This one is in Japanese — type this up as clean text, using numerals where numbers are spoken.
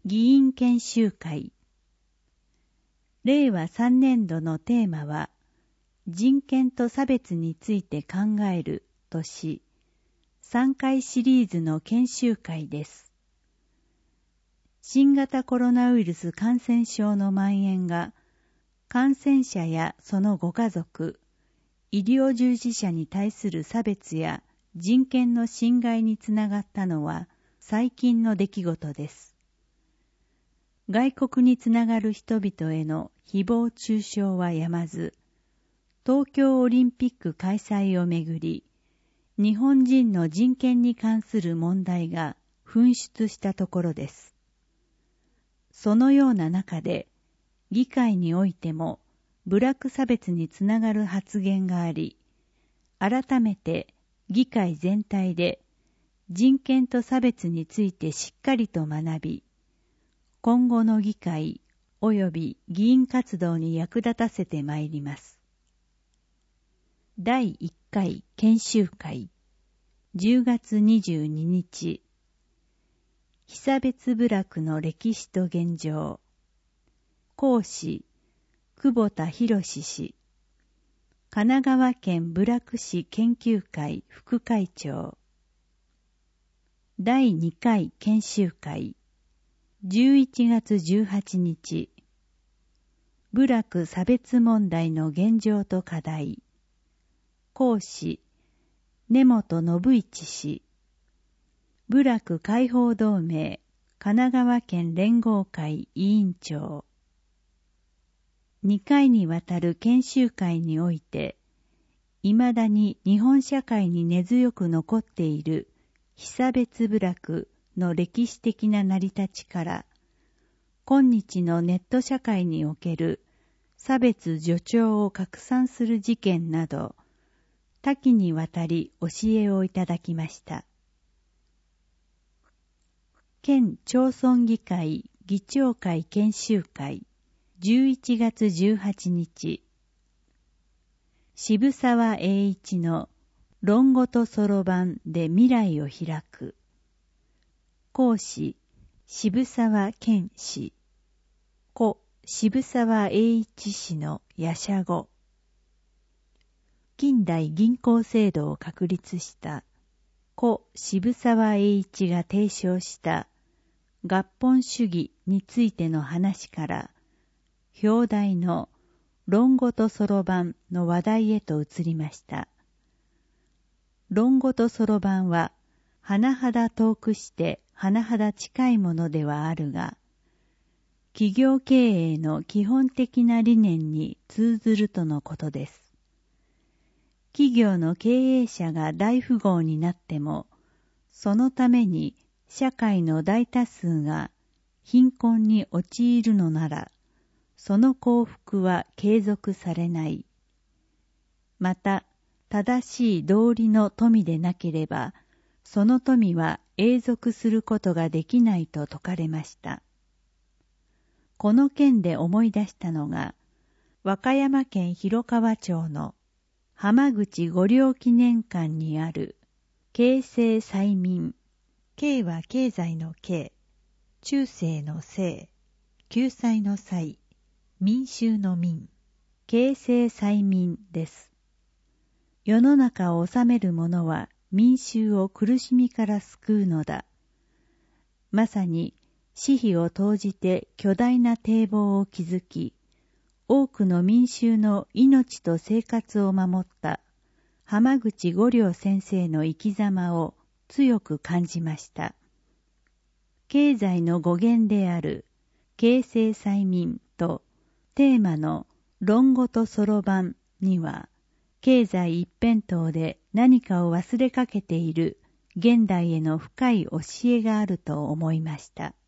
議員研修会。令和3年度のテーマは、人権と差別について考えるとし、3回シリーズの研修会です。新型コロナウイルス感染症の蔓延が、感染者やそのご家族、医療従事者に対する差別や人権の侵害につながったのは最近の出来事です。外国につながる人々への誹謗中傷はやまず、東京オリンピック開催をめぐり、日本人の人権に関する問題が噴出したところです。そのような中で、議会においても部落差別につながる発言があり、改めて議会全体で人権と差別についてしっかりと学び、今後の議会及び議員活動に役立たせてまいります。第1回研修会、10月22日、被差別部落の歴史と現状。講師、久保田博氏。神奈川県部落史研究会副会長。第2回研修会、11月18日、部落差別問題の現状と課題。講師、根本信一氏。部落解放同盟神奈川県連合会委員長。2回にわたる研修会において、未だに日本社会に根強く残っている被差別部落の歴史的な成り立ちから、今日のネット社会における差別助長を拡散する事件など、多岐にわたり教えをいただきました。県町村議会議長会研修会、11月18日、渋沢栄一の論語とそろばんで未来を開く。講師、渋沢健氏。故渋沢栄一氏の夜叉語。近代銀行制度を確立した故渋沢栄一が提唱した合本主義についての話から、表題の論語とそろばんの話題へと移りました。論語とそろばんは、甚だ遠くして甚だ近いものではあるが、企業経営の基本的な理念に通ずるとのことです。企業の経営者が大富豪になっても、そのために社会の大多数が貧困に陥るのなら、その幸福は継続されない。また、正しい道理の富でなければ、その富は永続することができないと説かれました。この件で思い出したのが、和歌山県広川町の浜口御陵記念館にある経世済民。経は経済の経、中世の世、救済の済、民衆の民、経世済民です。世の中を治める者は民衆を苦しみから救うのだ。まさに私費を投じて巨大な堤防を築き、多くの民衆の命と生活を守った浜口御陵先生の生き様を強く感じました。経済の語源である経世済民とテーマの論語とそろばんには、経済一辺倒で何かを忘れかけている現代への深い教えがあると思いました。